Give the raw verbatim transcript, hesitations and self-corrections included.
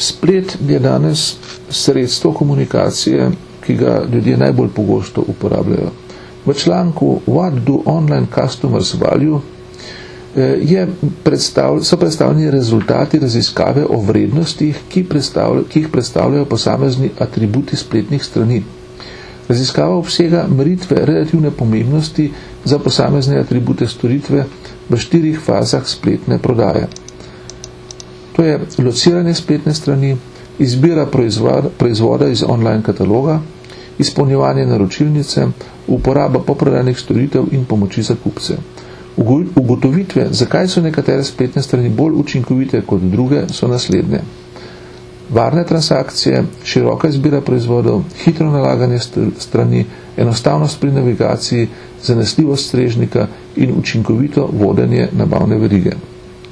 Splet je danes sredstvo komunikacije, ki ga ljudje najbolj pogosto uporabljajo. V članku What do online customers value je predstavlj, so predstavljeni rezultati raziskave o vrednostih, ki, ki jih predstavljajo posamezni atributi spletnih strani. Raziskava obsega meritve relativne pomembnosti za posamezne atribute storitve v štirih fazah spletne prodaje. To je lociranje spletne strani, izbira proizvoda, proizvoda iz online kataloga, izpolnjevanje naročilnice, uporaba poprodajnih storitev in pomoči za kupce. Ugotovitve, zakaj so nekatere spletne strani bolj učinkovite kot druge, so naslednje. Varne transakcije, široka izbira proizvodov, hitro nalaganje strani, enostavnost pri navigaciji, zanesljivost strežnika in učinkovito vodenje nabavne verige.